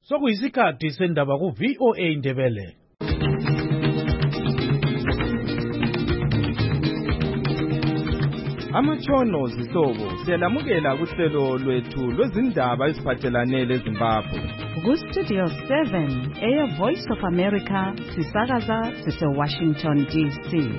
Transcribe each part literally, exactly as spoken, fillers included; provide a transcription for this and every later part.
Sokuyisikhathi sendaba ku V O A Ndebele. Amatshono zihlobo siyalamukela kuhlelo lwethu lwezindaba eziphathelane leZimbabwe. Ku Studio seven, Air Voice of America, sisakaza sise Washington D C.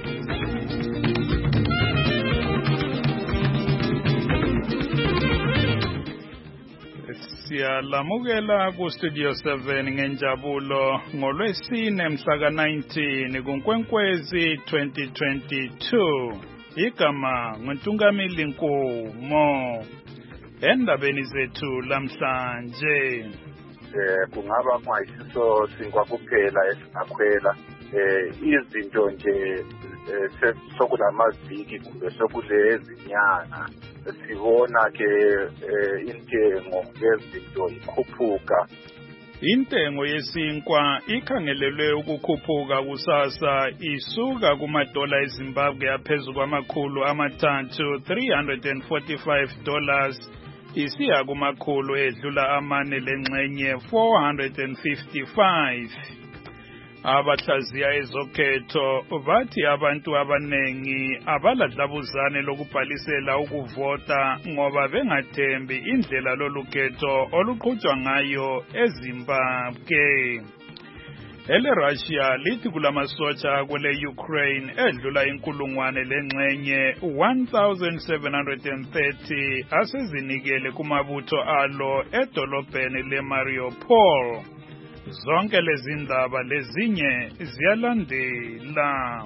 Siyalamukela ku Studio seven ngenjabulo ngolwesine mhla ka nineteen kuNkwenkwezi twenty twenty-two. Igama nguNtungamili Nkomo. Endabeni zethu lamhlanje eh kungaba kwayisiso sinkwa kuphela esingakhwela eh izinto nje sokulamaviki kumbe sokulezi inyanga sibona ke intengo yezinto ikhuphuka. Intengo yesinkwa ikhangelelwe ukukhuphuka kusasa isuka kumadola eZimbabwe aphezulu kwamakhulu amathathu three hundred forty-five dollars isiya kumakhulu edlula amane lengxenye four hundred fifty-five. Abahlaziya ezokhetho bathi abantu abanengi abaladlabuzane lokubhalisela ukuvota ngoba bengathembi indlela lolukhetho oluqhutshwa ngayo eZimbabwe. Ele Russia lithi kulamasotsha kwele Ukraine edlula inkulungwane lengxenye one thousand seven hundred thirty asezinikele kumabutho alo edolobheni leMariupol. Zonke lezi ndaba lezinye ziyalandela.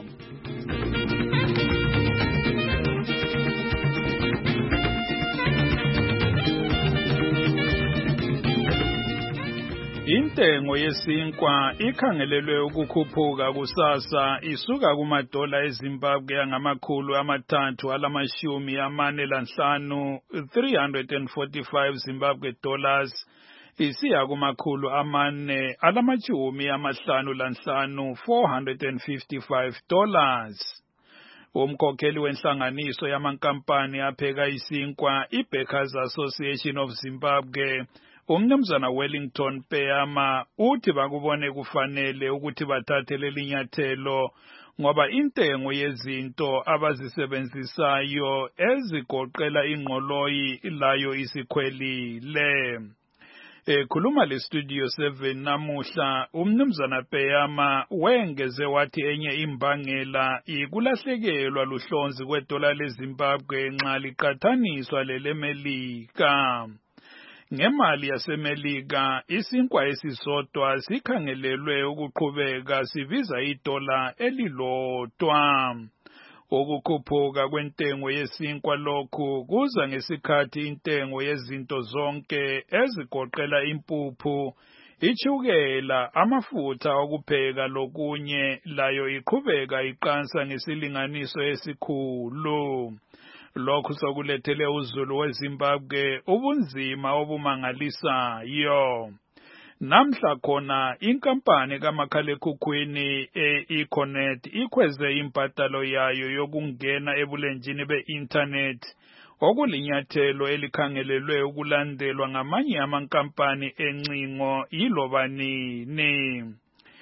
Intengo yesinkwa ikhangelelwe ukukhuphuka kusasa isuka kumadola eZimbabwe angamakhulu amathathu alamashumi amane lanhlanu three hundred forty-five Zimbabwe dollars isiya kumakhulu amane alamachumi amahlanu lanhlanu four hundred fifty-five dollars. Umkhokheli wenhlanganiso yamankampani apheka isinkwa iBakers Association of Zimbabwe uMnumzana Wellington Peyama uthi bakubone kufanele ukuthi bathathe lelinyathelo ngoba intengo yezinto abazisebenzisayo ezigoqela ingqoloyi layo isikhwelile. Ekhuluma le Studio seven namuhla uMnumzana Peyama wengeze wathi enye imbangela ikulahlekelwa luhlonzi kwedola leZimbabwe nxa liqathaniswa leleMelika. Ngemali yaseMelika isinkwa esisodwa sikhangelelwe ukuqhubeka sibiza idola elilodwa. Ukukhuphuka kwentengo yesinkwa lokhu kuza ngesikhathi intengo yezinto zonke ezigoqela impuphu, ichukela, amafutha okupheka lokunye layo iqhubeka iqansa ngesilinganiso esikhulu. Lokhu sokulethele uzulu weZimbabwe ubunzima obumangalisayo. Namhla khona inkampani kamakhalekhukhwini e-Econet ikhweze impatalo yayo yokungena ebulenjini be-internet okulinyathelo elikhangelelwe ukulandelwa ngamanye amankampani encingo yiloba nini.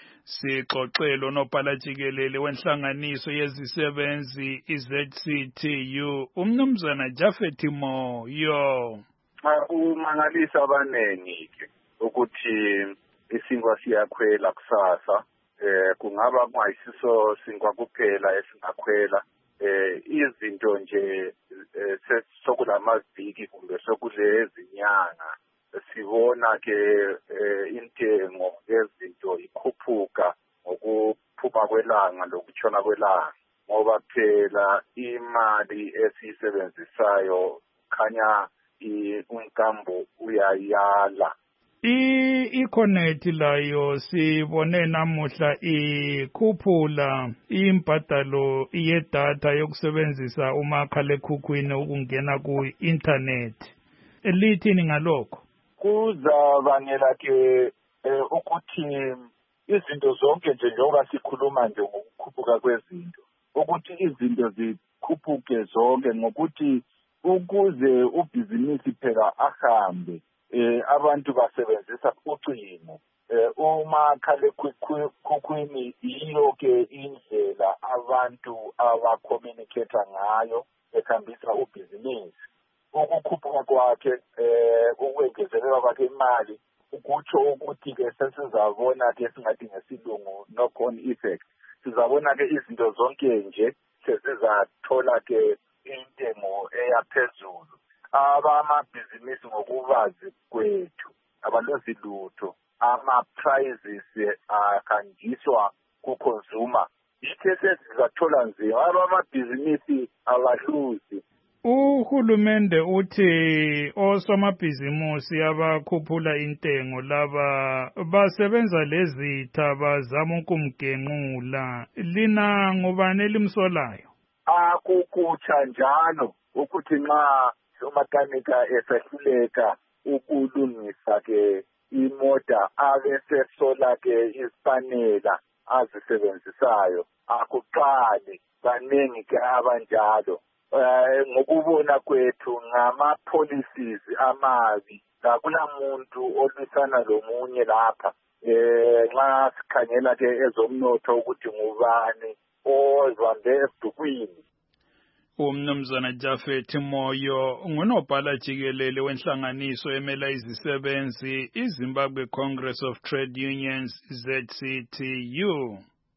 Sixoxelo nobhalajikelele wenhlanganiso yezisebenzi i-Z C T U uMnumzana Jafet Moyo. Umangalisa abanengi ke ukuthi isinkwa siyakhwela kusasa eh kungaba kwayisiso sinkwa kuphela esingakhwela eh izinto nje sokulamaviki kumbe sokulezi inyanga sibona ke intengo yezinto ikhuphuka ngokuphuma kwelanga lokutshona kwelanga ngoba phela imali esisebenzisayo khanya unkambo uyayala. I-Econet layo sibone namuhla ikhuphula imbadalo yedatha yokusebenzisa umakhalekhukhwini ukungena ku-internet. Elithini ngalokho? Kuzabangela ke ukuthi izinto zonke nje njengoba sikhuluma nje ngokukhuphuka kwezinto ukuthi izinto zikhuphuke zonke ngokuthi ukuze ubhizinisi phela ahambe eh abantu basebenzisa ucingo. Umakhalekhukhwini yiyo ke indlela abantu abacommunicate ngayo ekhambisa ubhizinisi. Ukukhuphuka kwakhe eh ukwengezelela kwakhe imali ukutsho ukuthi ke sesizabona ke singathi ngesilungu knock on effect. Sizabona ke izinto zonke nje sesizathola ke intengo eyaphezulu. Abamabhizinisi ngokubazi kwethu abalozi lutho ama prices akanjiswa ku consumer. Ithe sesizathola nzima abamabhizinisi abaluzi. Uhulumende uthi osomabhizimusi abakhuphula intengo laba basebenza lezitha bazama ukumgenqula. Lina ngubani elimsolayo? Akukutsha njalo ukuthi nxa umakanika esehluleka ukulungisa ke imota abese sola ke isipanela azisebenzisayo akuqali baningi ke abanjalo. Uh, ngokubona kwethu ngama policies amabi akula muntu olwisana lomunye lapha eh nxa sikhangela ke ezomnotho ukuthi ngubani ozwambe esidukwini. Umnumzana Jafet Moyo ngunobhala jikelele wenhlanganiso emela izisebenzi iZimbabwe Congress of Trade Unions Z C T U.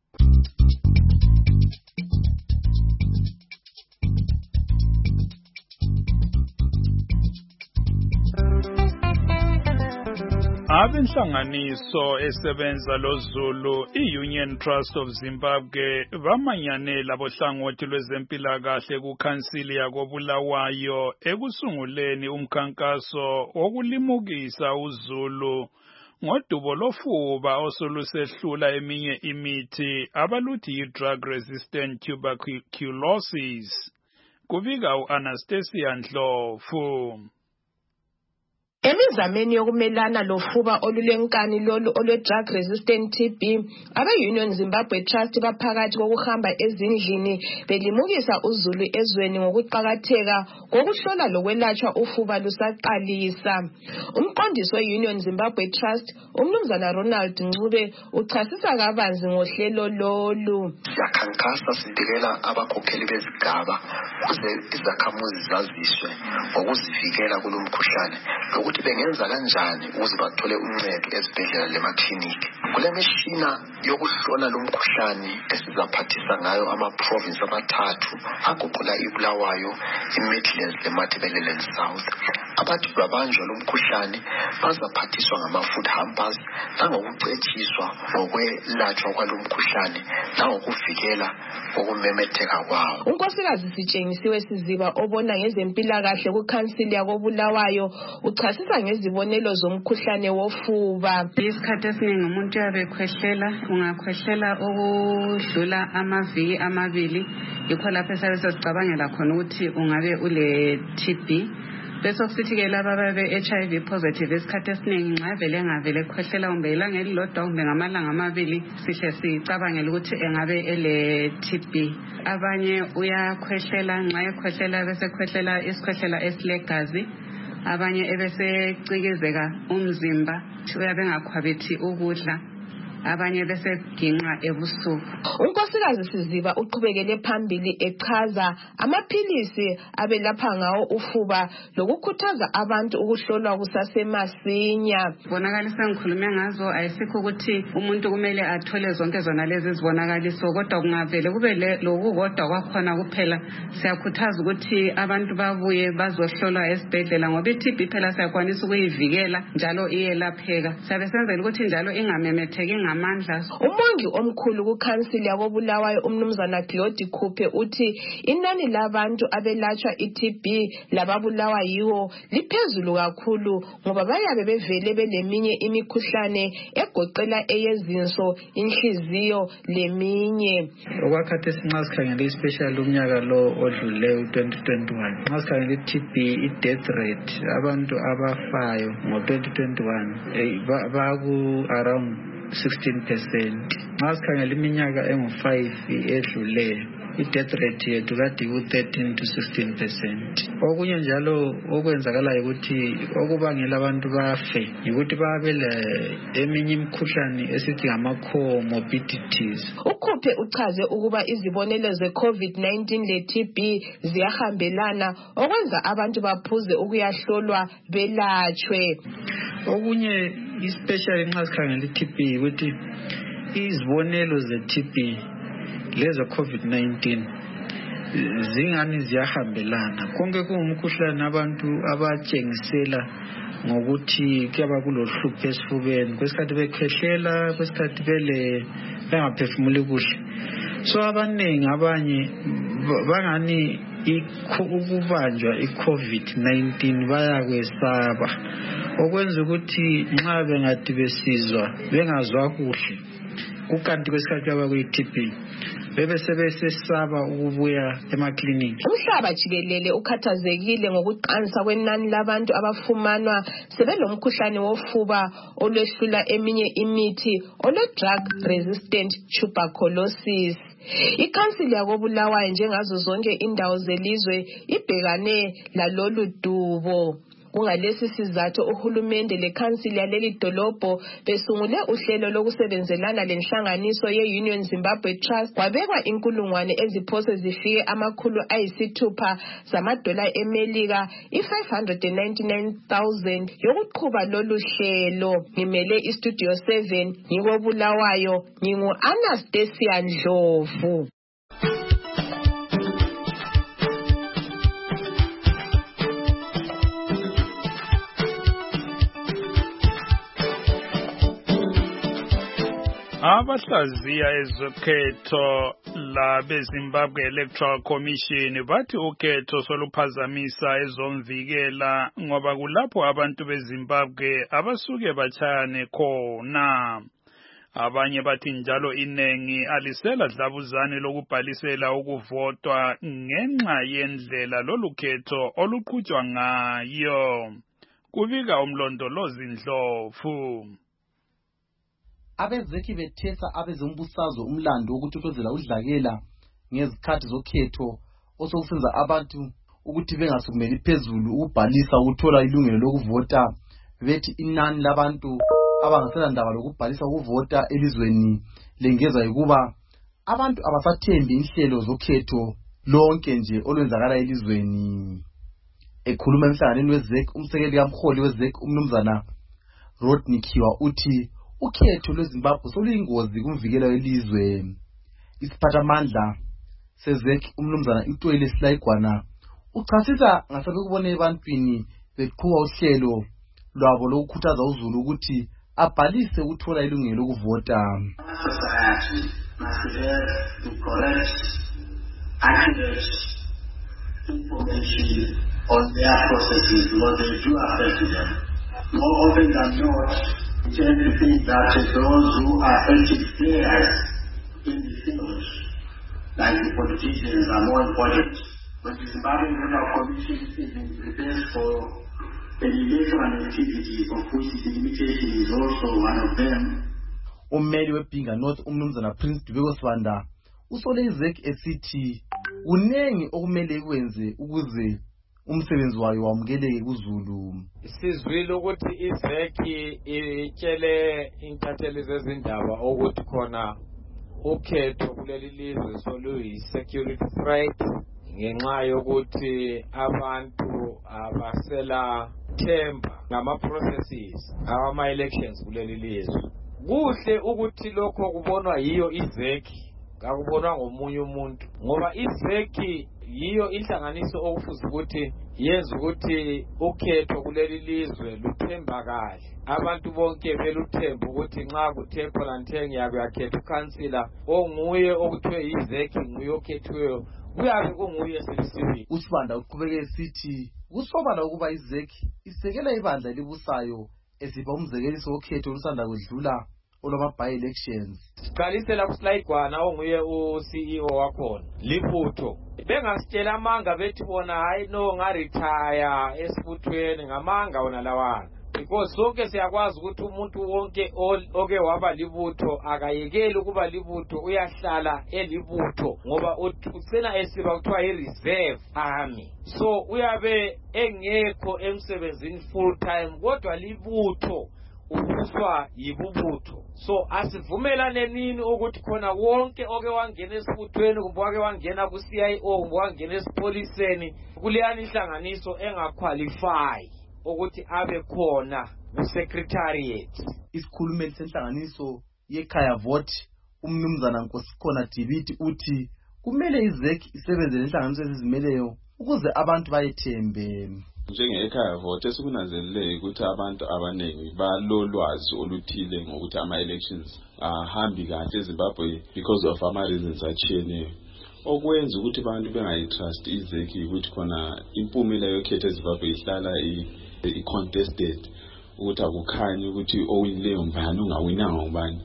Abenhlanganiso esebenza loZulu iUnion Trust of Zimbabwe bamanyanela bohlangothi lwezempilakahle kuKhansili yakoBulawayo ekusunguleni umkhankaso wokulimukisa uZulu ngodubo lofuba osolusehlula eminye imithi abaluthi yi-drug resistant tuberculosis. Kubika u-Anastasia Ndlovu. Emizameni yokumelana lofuba olulenkani lolu olwe-drug resistant T B, abe-Union Zimbabwe Trust baphakathi kokuhamba ezindlini belimukisa uZulu ezweni ngokuqakatheka kokuhlola lokwelatshwa ufuba lusaqalisa. Umqondisi we-Union Zimbabwe Trust, umnumzana Ronald Ncube, uchasisa kabanzi ngohlelo lolu. Siyakhankasa sindikela abakhokheli bezigaba ukuze izakhamuzi zaziswe ngokuzivikela kulo mkhuhlane ukuthi bengenza kanjani ukuze bathole uncedo ezibhedlela lemakliniki. Kule mishina yokuhlola lo mkhuhlane esizaphathisa ngayo ama-province amathathu agoqela iBulawayo, iMidlands leMatabeleland South. Abantu babanjwa lo mkhuhlane bazaphathiswa ngama-food hampers nangokucetshiswa ngokwelatshwa kwalo mkhuhlane nangokuvikela ukumemetheka kwawo. Unkosikazi Sitshengisiwe Siziba obona ngezempilakahle kuKhansili yakoBulawayo uchasisa ngezibonelo zomkhuhlane wofuba. Isikhathi esiningi umuntu yabe khwehlela, ungakhwehlela okudlula amaviki amabili, yikho lapho esabe sesicabangela khona ukuthi ungabe ule T B. Bese kusithi ke laba babe H I V positive isikhathi esiningi nxa vele ngavele khwehlela kumbe ilanga elilodwa kumbe ngamalanga amabili sihle sicabangela ukuthi engabe ele T B. Abanye uyakhwehlela nxa ekhwehlela bese khwehlela isikhwehlela esilegazi, abanye ebese cikizeka umzimba uyabe ngakhwabithi ukudla, abanye bese ginqa ebusuku. Unkosikazi Siziba uqhubekele phambili echaza amaphilisi abelapha ngawo ufuba lokukhuthaza abantu ukuhlolwa kusasemasinya. Bonakaliso ngikhulume ngazo ayisikho ukuthi umuntu kumele athole zonke zona lezi zibonakaliso, kodwa kungavele kube lokukodwa kwakhona kuphela. Siyakhuthaza ukuthi abantu babuye bazohlolwa esibhedlela ngoba i-T B phela siyakwanisa ukuyivikela njalo iyelapheka. Siyabe senzela ukuthi njalo ingamemetheki ngamandla. Umongi omkhulu kuKhansili yakoBulawayo umnumzana Claude Khuphe uthi inani labantu abelatshwa i-T B lababulawa yiwo liphezulu kakhulu ngoba bayabe bevele beleminye imikhuhlane egoqela eyezinso, inhliziyo leminye. Okwakhathi sinxa sikhangele especially umnyaka lo odluleyo twenty twenty-one, nxa sikhangele i-T B i-death rate abantu abafayo ngo twenty twenty-one baku around sixteen percent. Nxa sikhangela iminyaka engu-five edluleyo, i-death rate yethu kade ku-thirteen to sixteen percent. Okunye njalo okwenzakalayo ukuthi okubangela abantu bafe yikuthi babele eminye imikhuhlane esithi ngama-comorbidities. Ukhuphe uchaze ukuba izibonelo ze-COVID nineteen le-T B ziyahambelana okwenza abantu baphuze ukuyahlolwa belatshwe. Okunye especially nxa sikhangela i-T B ukuthi izibonelo ze-T B lezo COVID nineteen zingani ziyahambelana. Konke kungumkhuhlane abantu abatshengisela ngokuthi kuyaba kulohlupho esifubeni, kwesikhathi bekhwehlela, kwesikhathi bele bengaphefumuli kuhle. So abaningi abanye bangani ukubanjwa i-COVID nineteen bayakwesaba, okwenza ukuthi nxa bengathi besizwa bengazwa kuhle kukanti kwesikhathi kwaba kuyi-T B bebe sebesesaba ukubuya emakliniki. Umhlaba jikelele ukhathazekile ngokuqansa kwenani labantu abafumanwa sebelomkhuhlane wofuba olwehlula eminye imithi ole-drug resistant tuberculosis. Ikhansili yakobulawayo njengazo zonke indawo zelizwe ibhekane lalolu dubo. Kungalesi sizathu uhulumende lekhansili yaleli dolobho besungule uhlelo lokusebenzelana lenhlanganiso ye-Union Zimbabwe Trust kwabekwa inkulungwane eziphose zifike amakhulu ayisithupha zamadola emelika i-five hundred ninety-nine thousand yokuqhuba lolu hlelo. Ngimele istudio seven ngikobulawayo, ngingu-Anastasia Ndlovu. Abahlaziya ezokhetho labeZimbabwe Electoral Commission bathi ukhetho soluphazamisa ezomvikela ngoba kulapho abantu beZimbabwe abasuke bachayane khona. Abanye bathi njalo inengi alisela dlabuzane lokubhalisela ukuvotwa ngenxa yendlela lolukhetho oluqhutshwa ngayo. Kubika umlondolozi Ndlovu. Abezeki bethesa abezombusazwe umlando wokuthotozela udlakela ngezikhathi zokhetho osokusenza abantu ukuthi bengasukumeli phezulu ukubhalisa ukuthola ilungelo lokuvota. Bethi inani labantu abangasela ndaba lokubhalisa ukuvota elizweni lengeza ukuba abantu abasathembi inhlelo zokhetho lonke nje olwenzakala elizweni. Ekhuluma emhlanganweni wezeki, umsekeli kamholi wezeki umnumzana Rodney Kiwa uthi ukhetho lweZimbabwe soluyingozi kumvikelo welizwe. Isiphathamandla sezeki umnumzana Ntwele Silayigwana uchasisa ngasebekubone ebantwini beqhuba uhlelo lwabo lokukhuthaza uZulu ukuthi abhalise ukuthola ilungelo lokuvota. Information on their processes, what they do affect them. More often than not, we tend to think that those who are active players in the field, like the politicians, are more important. But the Zimbabwe Electoral Commission is prepared for the electoral activities, of which the limitation is also one of them. Ummeli weBhinga North umnumzana Prince Dubeko Sibanda usole izeki esithi unengi okumele ikwenze ukuze umsebenzi wayo wamukeleke kuZulu. Sizwile ukuthi izeki itshele intatheli zezindaba ukuthi khona ukhetho kuleli lizwe soluyi security threat ngenxa yokuthi abantu abasela themba ngama processes ama elections kuleli lizwe. Kuhle ukuthi lokho kubonwa yiyo izeki, akubonwa ngomunye umuntu, ngoba izeki yiyo inhlanganiso okufuza ukuthi yenza ukuthi ukhetho kuleli lizwe luthembakale. Abantu bonke beluthemba ukuthi nxa kuthe khona ntenge yabe yakhetha ukansila onguye okuthiwe izeki nguye okhethiweyo, kuyabe kunguye selisiwe. Usibanda uqhubeke esithi kusobala ukuba izeki isekela ibandla elibusayo esipha umzekeliso wokhetho olusanda kudlula olwama by elections. Siqalisela kuSilayigwana onguye u-C E O wakhona Liputho bengasitshela amanga bethi bona hayi no ngaretire esibuthweni ngamanga wona lawana. because sonke siyakwazi ukuthi umuntu wonke oke waba libutho akayekeli ukuba libutho uyahlala elibutho ngoba uthena esiba kuthiwa i-reserve army. So uyabe engekho emsebenzini full time kodwa libutho ubuswa yibubutho. So asivumelane nini ukuthi khona wonke oke wangena esibuthweni kumbe wake wangena ku C I O kumbe wangena esipoliseni kuleyani inhlanganiso engaqualify ukuthi abe khona ku secretariat. Isikhulumeli senhlanganiso yekhaya vote umnumzana Nkosikhona Dibiti uthi kumele izeki isebenze lenhlanganiso ezizimeleyo ukuze abantu bayethembe. Njengekhaya vote esikunanzelele ukuthi abantu abaningi balolwazi oluthile ngokuthi ama elections ahambi kahle eZimbabwe because of ama reasons atshiyeneyo. Okwenza ukuthi abantu bengayitrust izeki ukuthi khona impumela yokhetho eZimbabwe ihlala i-contested ukuthi akukhanye ukuthi owinileyo mbani ungawinanga ngubani.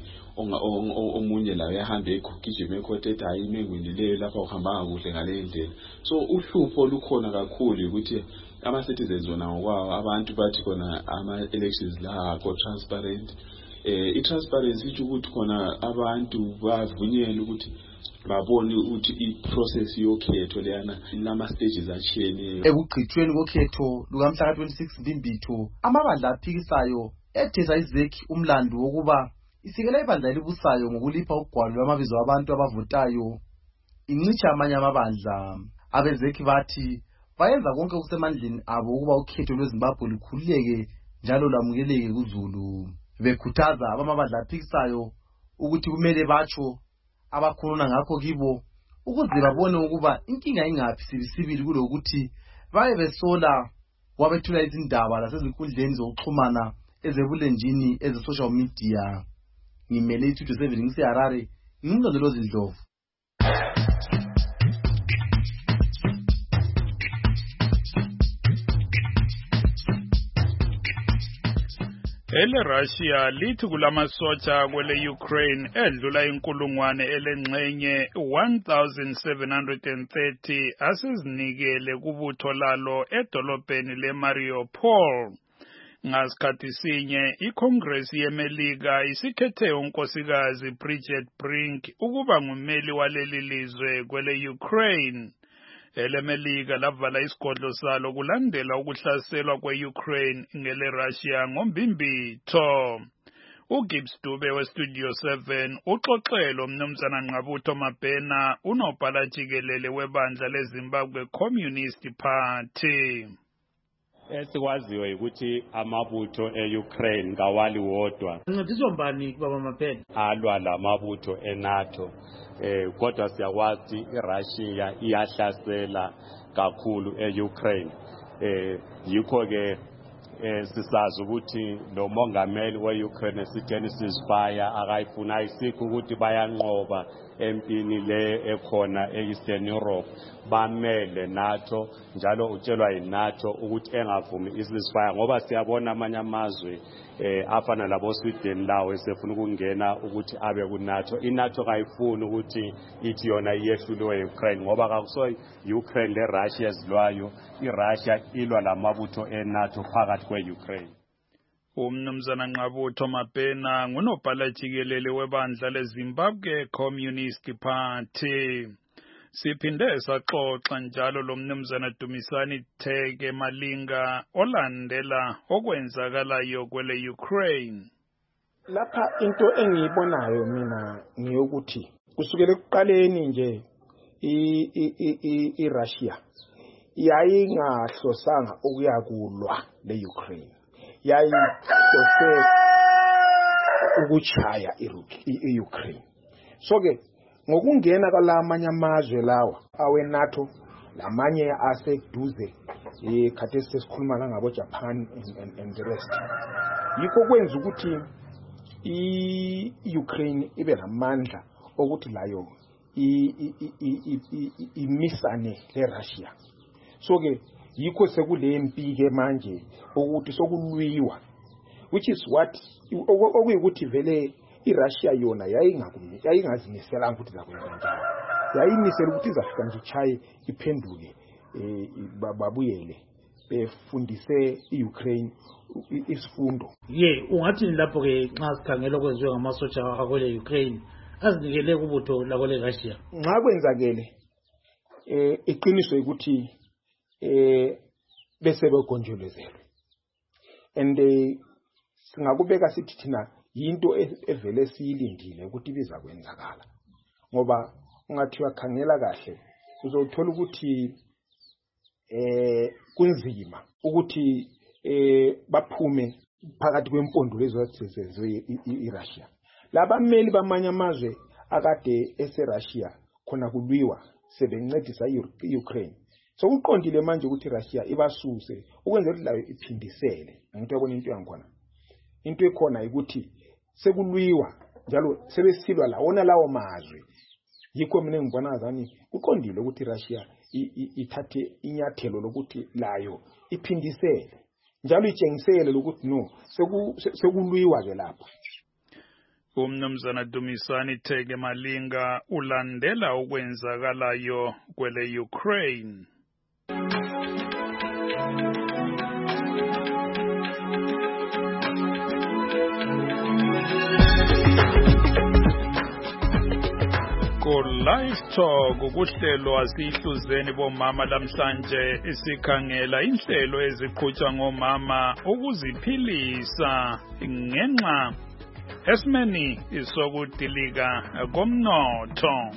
Omunye la yahambe egugijima ekhothe ethi hayi mengwinileyo lapha uhamba kakuhle ngale ndlela. So uhlupho lukhona kakhulu ukuthi ama citizens wona ngokwawo abantu bathi khona ama elections la akho transparent. Eh i-transparency ithi ukuthi khona abantu bavunyelwe ukuthi babone ukuthi i-process yokhetho leyana lama stages atshiyeneyo. Ekugqithweni kokhetho lukamhla ka twenty-six Mbimbitho amabandla aphikisayo ethesa izeki umlando wokuba isikela ibandla elibusayo ngokulipha ugwalo lwamabizo abantu abavotayo. Incitsha amanye amabandla abezeki bathi bayenza konke okusemandleni abo ukuba ukhetho lweZimbabwe lukhululeke njalo lamukeleke kuZulu. Bekhuthaza abamabandla aphikisayo ukuthi kumele batsho abakhuluna ngakho kibo ukuze babone ukuba inkinga ingaphi sibisibili kulokuthi baye besola wabethula izindaba lasezinkundleni zokuxhumana ezebulenjini eze social media. Ngimele two twenty-seven ngiseHarare ngimlondolozi Ndlovu. Ele Russia lithi kulamasotsha kwele Ukraine edlula inkulungwane elengxenye one thousand seven hundred thirty asizinikele kubutho lalo edolobheni leMariupol. Ngasikhathi sinye iCongress yeMelika isikhethe unkosikazi Bridget Brink ukuba ngumeli waleli lizwe kwele Ukraine. EleMelika lavala isigodlo salo kulandela ukuhlaselwa kwe-Ukraine ngele Russia ngoMbimbitho. uGibbs Dube weStudio seven uxoxelo umnumzana Nqabutho Mabhena unobhala jikelele webandla leZimbabwe Communist Party. Esikwaziyo ukuthi amabutho e-Ukraine ngawali wodwa. Ncediswa mbani baba Mabhena? Alwa lamabutho eNATO. Eh kodwa siyakwazi iRussia iyahlasela kakhulu e-Ukraine. Eh yikho ke sisazi ukuthi lo mongameli we-Ukraine sitheni ceasefire akayifuna isikho ukuthi bayanqoba empini le ekhona e-Eastern Europe bamele NATO njalo utshelwa yiNATO ukuthi engavumi i-ceasefire ngoba siyabona amanye amazwe eh afana labo Sweden lawo esefuna ukungena ukuthi abe kuNATO. iNATO kayifuni ukuthi ithi yona iyehlulwe eUkraine ngoba kakuso Ukraine le Russia ezilwayo iRussia ilwa lamabutho eNATO phakathi kweUkraine. Umnumzana Nqabutho Mabhena ngunobhala jikelele webandla leZimbabwe Communist Party. Siphinde saxoxa njalo lo mnumzana Dumisani Theke Malinga olandela okwenzakalayo kwele Ukraine. Lapha into engiyibonayo mina ngiyokuthi kusukela ekuqaleni nje i iRussia yayingahlosanga ukuyakulwa leUkraine. Yayihlose ukuchaya iUkraine. So ke ngokungena kwalamanye amazwe lawa aweNATO lamanye aseduze ekhathesi sesikhuluma ngabo Japan and, and the rest yikho kwenza ukuthi iUkraine ibe namandla ukuthi layo imisane leRussia. So ke yikho sekule mpi ke manje ukuthi sokulwiwa, which is what okuyikuthi vele iRussia yona yayingakumi yayingazimisela ukuthi zakwenza njalo. Yayimisela ukuthi izafika nje chaye iphenduke eh babuyele befundise iUkraine isifundo. Ye ungathi lapho ke nxa sikhangela kwenziwe ngamasotsha akwele Ukraine azinikele kubutho lakwele Russia. Nxa kwenzakele eh iqiniso ukuthi eh bese begonjolozelwe. And singakubeka sithi thina into evele siyilindile ukuthi biza kwenzakala. Ngoba ungathiwa khangela kahle uzothola ukuthi eh kunzima ukuthi eh baphume phakathi kwempondo lezo ezizenziwe iRussia. Labameli bamanye amazwe akade eseRussia khona kulwiwa sebencedisa iUkraine. So uqondile manje ukuthi Russia ibasuse ukwenza ukuthi layo iphindisele. Ngento yabona into yangikhona. Into ekhona ukuthi sekulwiwa njalo sebesilwa lawona lawo mazwe. Yikho mina ngibona ngani uqondile ukuthi Russia ithathe inyathelo lokuthi layo iphindisele. Njalo itshengisele lokuthi no sekulwiwa ke lapha. Umnumzana Dumisani Thege Malinga ulandela okwenzakalayo kwele Ukraine. Live Talk ukuhlelo asihluzeni bomama lamhlanje isikhangela inhlelo eziqhutshwa ngomama ukuziphilisa ngenxa esimeni isokudilika komnotho.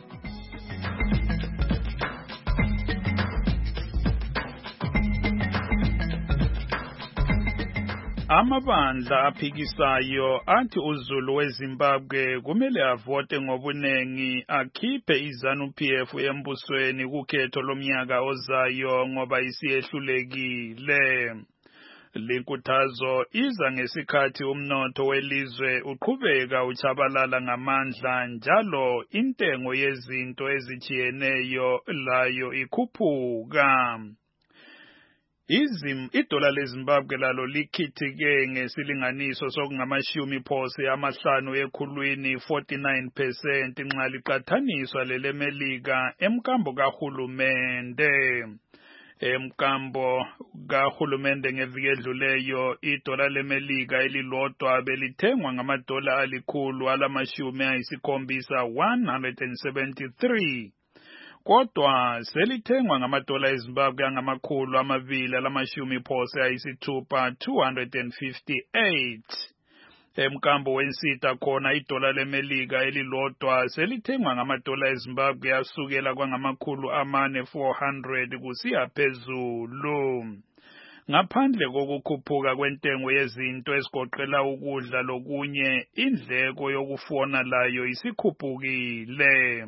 Amabandla aphikisayo athi uZulu weZimbabwe kumele avote ngobunengi akhiphe iZanu-P F embusweni kukhetho lomnyaka ozayo ngoba isiyehlulekile. Linkuthazo iza ngesikhathi umnotho welizwe uqhubeka uchabalala ngamandla njalo intengo yezinto ezijiyeneyo layo ikhuphuka. Izim idola leZimbabwe lalo likhithike ngesilinganiso sokungamashumi phose amahlanu ekhulwini forty-nine percent nxa liqathaniswa lelemelika emkambo kahulumende. Emkambo kahulumende ngeviki edluleyo idola lemelika elilodwa belithengwa ngamadola alikhulu alamashumi ayisikhombisa one hundred seventy-three. Kodwa selithengwa ngamadola eZimbabwe angamakhulu amabili alamashumi phose ayisithupha two hundred fifty-eight. Emkambo wensita khona idola lemelika elilodwa selithengwa ngamadola eZimbabwe asukela kwangamakhulu amane four hundred kusiya phezulu. Ngaphandle kokukhuphuka kwentengo yezinto ezigoqela ukudla lokunye indleko yokufona layo isikhuphukile.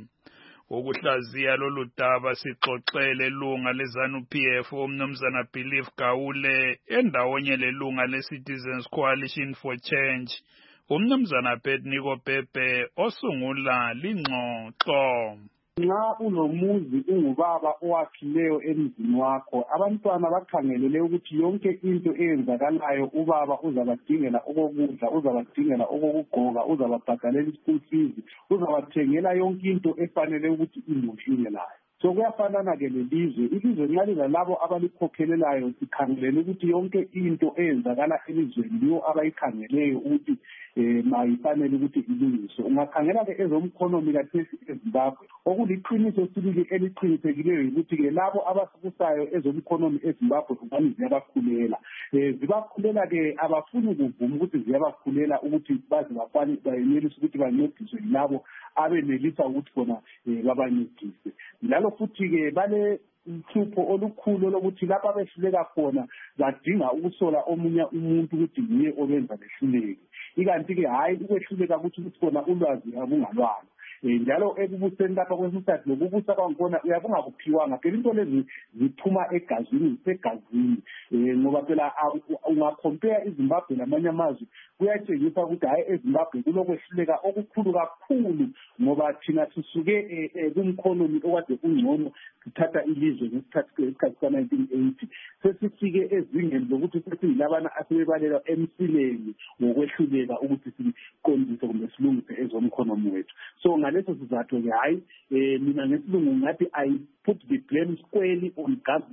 Ukuhlaziya lolu daba sixoxele lunga leZanu-P F umnumzana Belief Gawule endawonye lelunga leCitizens Coalition for Change umnumzana Bedniko Bhebhe osungula lingxoxo. Nxa unomuzi ungubaba owakhileyo emzini wakho abantwana bakhangelele ukuthi yonke into eyenzakalayo ubaba uzabadingela okokudla uzabadingela okokugqoka uzababhadalela ischool fees uzabathengela yonke into efanele ukuthi ilungile layo. So kuyafanana ke lelizwe ilizwe nxa lilalabo abalikhokhelelayo sikhangelele ukuthi yonke into eyenzakala elizweni yiyo abayikhangeleyo ukuthi eh mayifanele ukuthi ilungiswe. Ungakhangela ke ezomkhonomi kathesi eZimbabwe okuliqiniso sibili eliqinisekileyo ukuthi ke labo abasibusayo ezomkhonomi eZimbabwe ngani ziyabakhulela. Eh zibakhulela ke abafuni kuvuma ukuthi ziyabakhulela ukuthi baze bafane bayenelisa ukuthi bancediswe yilabo abenelisa ukuthi bona babancedise. Njalo futhi ke bale uhlupho olukhulu lokuthi lapha behluleka khona badinga ukusola omunye umuntu ukuthi niye obenza behluleke. Ikanti ke hayi ukwehluleka ukuthi ukuthi khona ulwazi abungalwana. Njalo ekubuseni lapha kwesithathu lokubusa kwakhona uyabunga kuphiwanga phela into lezi ziphuma egazini segazini ngoba phela ungacompare iZimbabwe namanye amazwe kuyatshengisa ukuthi hayi eZimbabwe kulokwehluleka okukhulu kakhulu ngoba thina sisuke kumkhonomi okade ungcono sithatha ilizwe ngesikhathi ka nineteen eighty sesifike ezingeni lokuthi sesiyilabana asebebalela emsileni ngokwehluleka ukuthi siqondise kumbe silungise ezomkhonomi wethu. So ngaleso sizathu ke hayi mina ngesilungu ngathi I put the blame squarely on government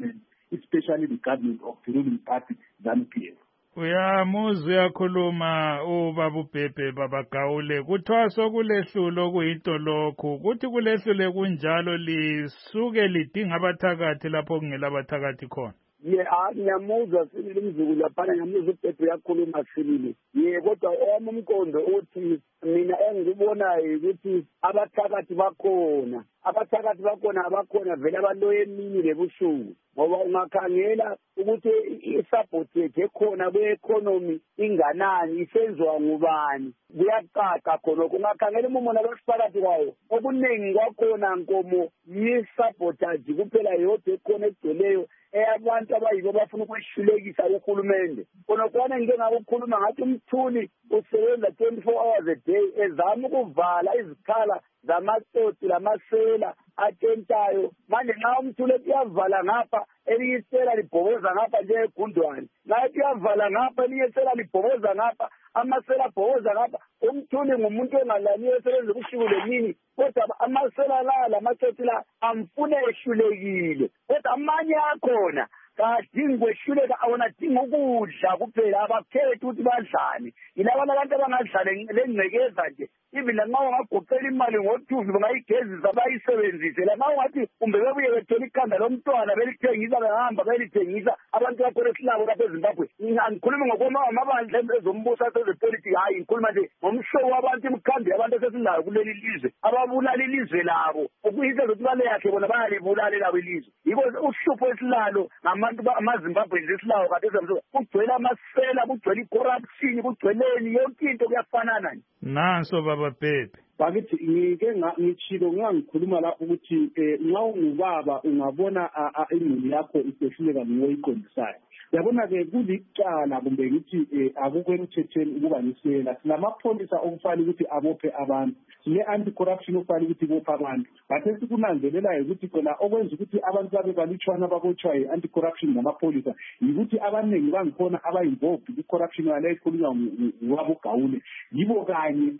especially the government of the ruling party ZANU-P F. Uyamuzwa uyakhuluma ubaba uBhebhe babagawule kuthiwa sokulehlulo kuyinto lokhu kuthi kulehlule kunjalo lisuke lidinga abathakathi lapho kungela abathakathi khona. Ye ngiyamuzwa sibili umzukulu laphana ngiyamuzwa uBhebhe uyakhuluma sibili. Ye kodwa owami umqondo uthi mina engikubonayo ukuthi abathakathi bakhona abathakathi bakhona abakhona vele abaloye emini lebusuku ngoba ungakhangela ukuthi i-support yethu ekhona kwe-economy inganani isenziwa ngubani kuyacaca khona ungakhangela umumona losiphakathi kwawo okuningi kwakhona nkomo yi-sabotage kuphela yodwa ekhona egcweleyo eyabantu abayibo bafuna ukweshulekisa uhulumende khona kwana ngike ngakukhuluma ngathi umthuli usebenza twenty-four hours a day ezama ukuvala izikhala zamatsotsi lamasela atentayo manje nxa umthule uyavala ngapha elinye isela libhoboza ngapha njengegundwane naye uyavala ngapha elinye isela libhoboza ngapha amasela abhoboza ngapha umthuli ngumuntu engalaniyo esebenza ubusuku lemini kodwa amasela la lamatsotsi la amfune ehlulekile kodwa amanye akhona kadingi kwehluleka awona dinga ukudla kuphela abakhethi ukuthi badlane yilabana abantu abangadlale lengcekeza nje even lanxa ungagoqela imali ngothuvi bangayigezisa bayisebenzise lanxa ungathi kumbe bebuye bethola ikhanda lomntwana belithengisa behamba belithengisa abantu bakhona esilabo lapha eZimbabwe angikhulumi ngokwamabandla ezombuso asezepolitiki hayi ngikhuluma nje ngomhlobo wabantu imikhambi yabantu esesilayo kuleli lizwe ababulala ilizwe labo ukuyise ukuthi bale yakhe bona bayalibulala labo ilizwe yiko uhlupho esilalo ngabantu amaZimbabwe lesilawo kade esemzo kugcwele amasela kugcwele icorruption kugcweleni yonke into kuyafanana nje nanso baba Bhebhe bakithi ngike ngichilo ngikhuluma lapho ukuthi nxa ungubaba ungabona imuli yakho isehluleka ngoyiqondisayo yabona ke kulicala kumbe ngithi akukho emthethweni ukuba nisela sinamapholisa okufanele ukuthi abophe abantu sine anti corruption okufanele ukuthi ibophe abantu bathe sikunanzelelayo ukuthi khona okwenza ukuthi abantu babe balutshwana babotshwa yi-anti corruption ngamapholisa yikuthi abaningi bangikhona aba-involved kwi-corruption yaleyo ekhulunywa nguwabo Gawule yibo kanye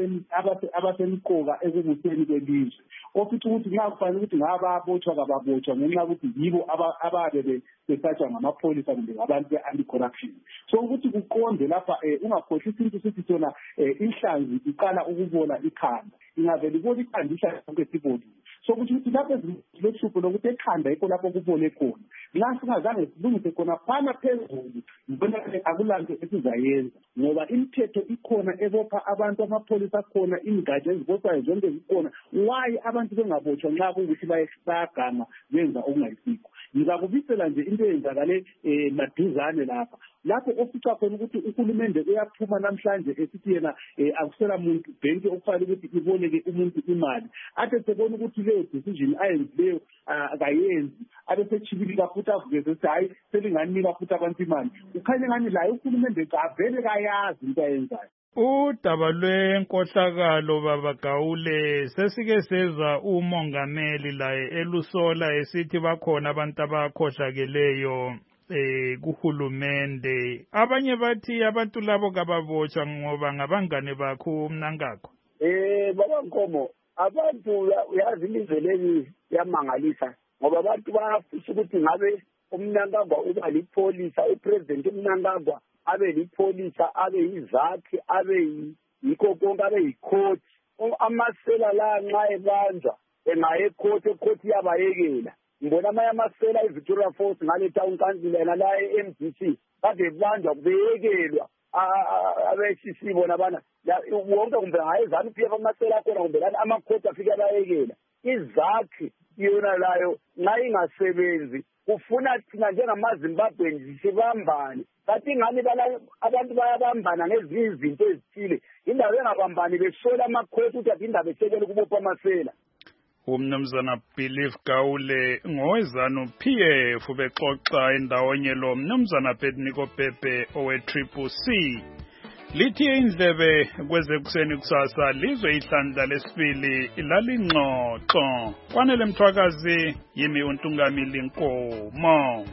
abasemqoka ekubuseni kwelizwe ofithi ukuthi nxa kufanele ukuthi ngababotshwa kababotshwa ngenxa yokuthi yibo ababe besatshwa ngamapholisa kumbe ngabantu be-anti corruption so ukuthi kuqonde lapha ungakhohlisi into sithi sona inhlanzi iqala ukubola ikhanda ingavele ibona ikhanda ihlala sonke sibolile so ukuthi ukuthi lapho ezilohlupho lokuthi ekhanda yikho lapho kubole khona nxa singazange silungise khona phana phezulu mbona akulanto esizayenza ngoba imithetho ikhona ebopha abantu amapholisa akhona ingatsha ezibotshwayo zonke zikhona why abantu bengabotshwa nxa kuyukuthi bayaganga benza okungayisikho ngizakubisela nje into eyenzakale maduzane lapha lapho ofica khona ukuthi uhulumende uyaphuma namhlanje esithi yena akusela muntu bhenki okufanele ukuthi iboleke umuntu imali athe sebona ukuthi leyo decision ayenzileyo akayenzi abe sechibilika futhi avukeze sithi hayi selinganika futhi abantu imali ukhanye ngani laye uhulumende avele kayazi into ayenzayo udaba lwenkohlakalo baba Gawule sesike sezwa umongameli laye elusola esithi bakhona abantu abakhohlakeleyo eh kuhulumende abanye bathi abantu labo kababotshwa ngoba ngabangane bakho umnankakho eh baba Nkomo abantu uyazi ilizwe leli yamangalisa ngoba abantu bayafisa ukuthi ngabe umnankakwa uba lipholisa upresident umnankakwa abe lipholisa abe yizakhi abe yikho konke abe yicourt amasela la nxa ebanjwa engaye ecourt ecourt yabayekela ngibona amanye amasela eVictoria Falls ngale town council yena la e-M D C kade banjwa kubeyekelwa abe-C C bona bana wonke kumbe hayi ZANU-P F amasela akhona kumbe lana amacourt afike abayekela izakhi yona layo nxa ingasebenzi kufuna thina njengamaZimbabwe nje sibambane kathi ngani abantu bayabambana ngezinye izinto ezithile indaba engabambani besola amakhosi ukuthi indaba esekele kubopha amasela umnumzana Believe Gawule ngoweZANU-P F bexoxa endawonye lo mnumzana Bedniko Bhebhe owe-Triple C lithi indlebe kwezekuseni kusasa lizwe ihlandla lesibili lalingxoxo kwanele Mthwakazi yimi uNtungamili Nkomo.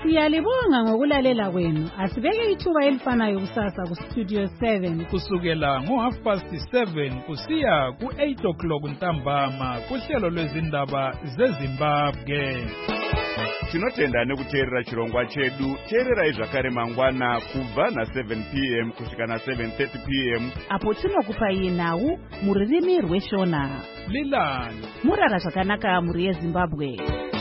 Siyalibonga ngokulalela kwenu. Asibeke ithuba elifanayo kusasa ku Studio seven kusukela ngo half past seven kusiya ku eight o'clock ntambama kuhlelo lwezindaba zeZimbabwe. Tinotenda nekuteerera chirongwa chedu. Teererai zvakare mangwana kubva na seven p m kusvika na seven thirty p m apo tinokupai nhau mururimi rweshona. Lilani murara zvakanaka muri yeZimbabwe.